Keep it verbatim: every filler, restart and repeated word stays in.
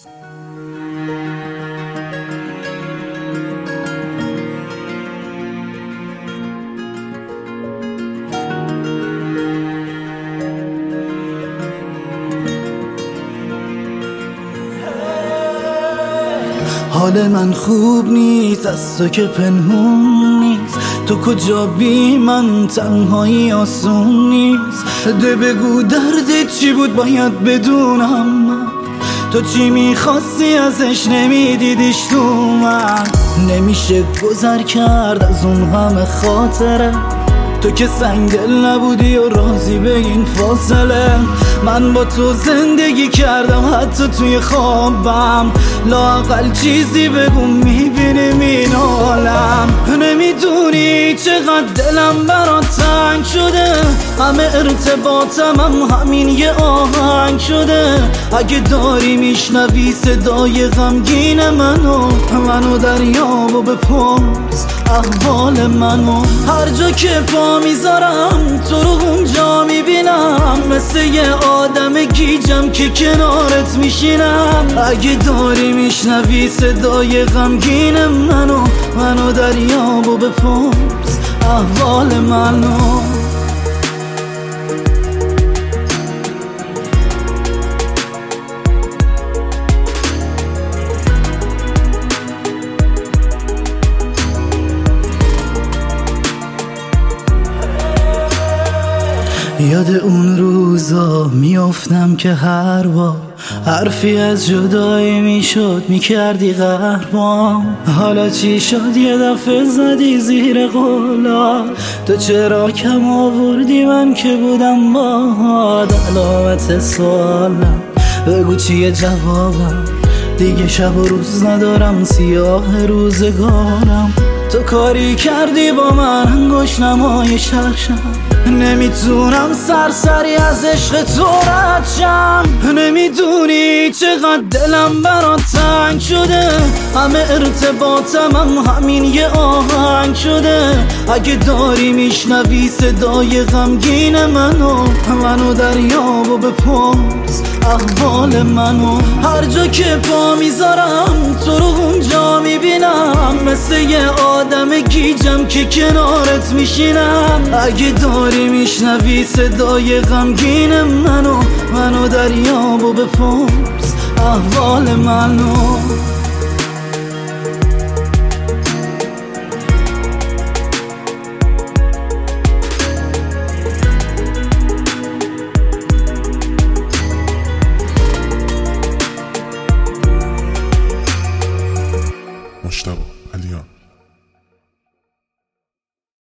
حال من خوب نیست از تو که پنهون نیست، تو کجا بی من تنهایی آسون نیست. ده بگو دردت چی بود باید بدونم من، تو چی میخواستی ازش نمیدیدیش تو من. نمیشه گذر کرد از اون همه خاطره، تو که سنگدل نبودی و راضی به این فاصله. من با تو زندگی کردم حتی توی خوابم، لااقل چیزی بگو میبینیم این عالم. نمیدونی چقدر دلم برات تنگ شده، همه ارتباطم هم همین یه آهنگ شده. اگه داری میشنوی صدای غمگین منو، منو دریاب و بپرس احوال منو. هر جا که پا میذارم تو رو اونجا میبینم، مثل یه آدم گیجم که کنارت میشینم. اگه داری میشنوی صدای غمگین منو، منو دریاب و بپرس احوال منو. یاد اون روزا میافتم که هر بار حرفی از جدایی میشد میکردی قهرمان. حالا چی شد یه دفعه زدی زیر قولا، تو چرا کم آوردی من که بودم باهات. علامت سوالم بگو چیه جوابم، دیگه شب و روز ندارم سیاه روزگارم. تو کاری کردی با من انگوش نمای شخشم، نمیتونم سرسری از عشق تو رد شم. نمیدونی چقدر دلم برات تنگ شده، همه ارتباطم هم همین یه آهنگ شده. اگه داری میشنوی صدای غمگین منو، منو دریاب و بپرس احوال منو. هر جا که پا میذارم تو رو اونجا میبینم، مثل یه آدم گیجم که کنارت میشینم. اگه داری میشنوی صدای غمگین منو، منو دریاب و بپرس احوال منو. مجتبی علیان.